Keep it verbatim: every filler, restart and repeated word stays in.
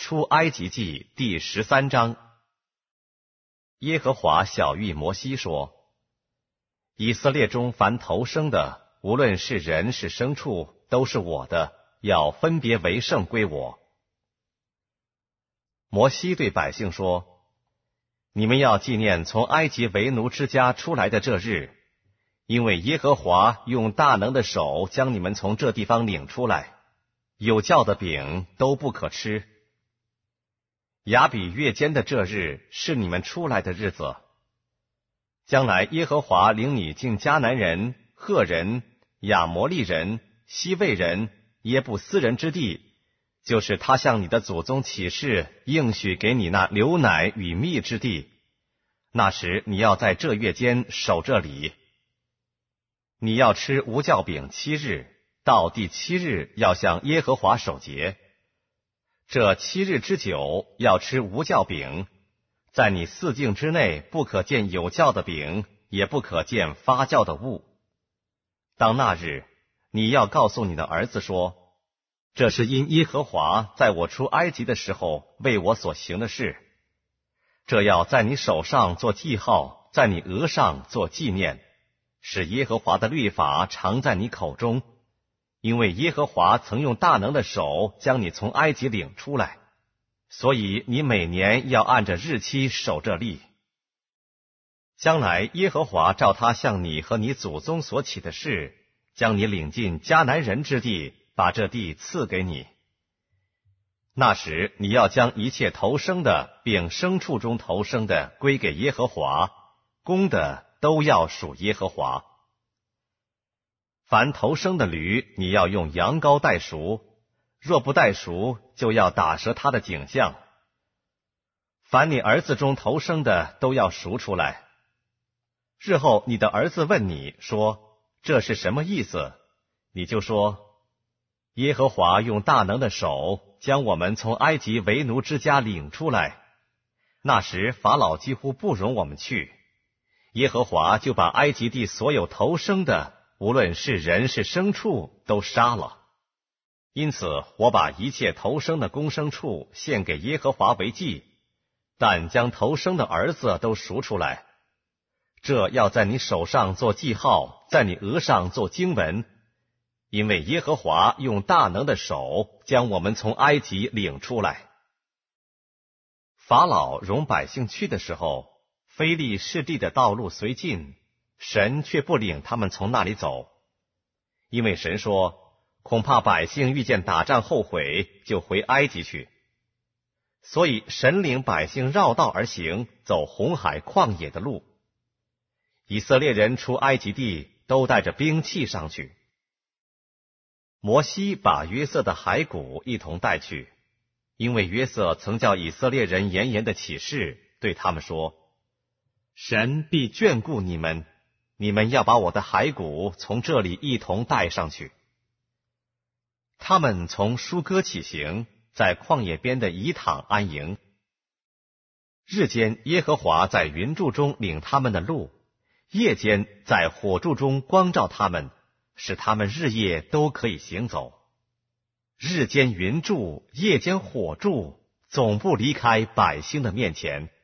出埃及记第十三章。耶和华晓谕摩西说：以色列中凡头生的，无论是人是牲畜，都是我的，要分别为圣归我。摩西对百姓说：你们要纪念从埃及为奴之家出来的这日，因为耶和华用大能的手将你们从这地方领出来，有酵的饼都不可吃。亚比月间的这日是你们出来的日子。将来耶和华领你进迦南人、赫人、亚摩利人、西魏人、耶布斯人之地，就是他向你的祖宗起誓应许给你那流奶与蜜之地。那时你要在这月间守这礼。你要吃无酵饼七日，到第七日要向耶和华守节。这七日之久要吃无酵饼，在你四境之内不可见有酵的饼，也不可见发酵的物。当那日，你要告诉你的儿子说：这是因耶和华在我出埃及的时候为我所行的事。这要在你手上做记号，在你额上做纪念，使耶和华的律法常在你口中，因为耶和华曾用大能的手将你从埃及领出来，所以你每年要按着日期守这例。将来耶和华照他向你和你祖宗所起的事，将你领进迦南人之地，把这地赐给你。那时你要将一切头生的并牲畜中头生的归给耶和华，公的都要属耶和华。凡头生的驴，你要用羊羔代赎，若不代赎，就要打折他的颈项。凡你儿子中头生的，都要赎出来。日后你的儿子问你说：这是什么意思？你就说：耶和华用大能的手将我们从埃及为奴之家领出来，那时法老几乎不容我们去，耶和华就把埃及地所有头生的，无论是人是牲畜，都杀了。因此我把一切头生的公牲畜献给耶和华为祭，但将头生的儿子都赎出来。这要在你手上做记号，在你额上做经文，因为耶和华用大能的手将我们从埃及领出来。法老容百姓去的时候，非利士地的道路虽近，神却不领他们从那里走，因为神说，恐怕百姓遇见打仗后悔，就回埃及去。所以神领百姓绕道而行，走红海旷野的路。以色列人出埃及地，都带着兵器上去。摩西把约瑟的骸骨一同带去，因为约瑟曾叫以色列人严严的起誓，对他们说：神必眷顾你们，你们要把我的骸骨从这里一同带上去。他们从舒歌起行，在旷野边的以坦安营。日间耶和华在云柱中领他们的路，夜间在火柱中光照他们，使他们日夜都可以行走。日间云柱，夜间火柱，总不离开百姓的面前。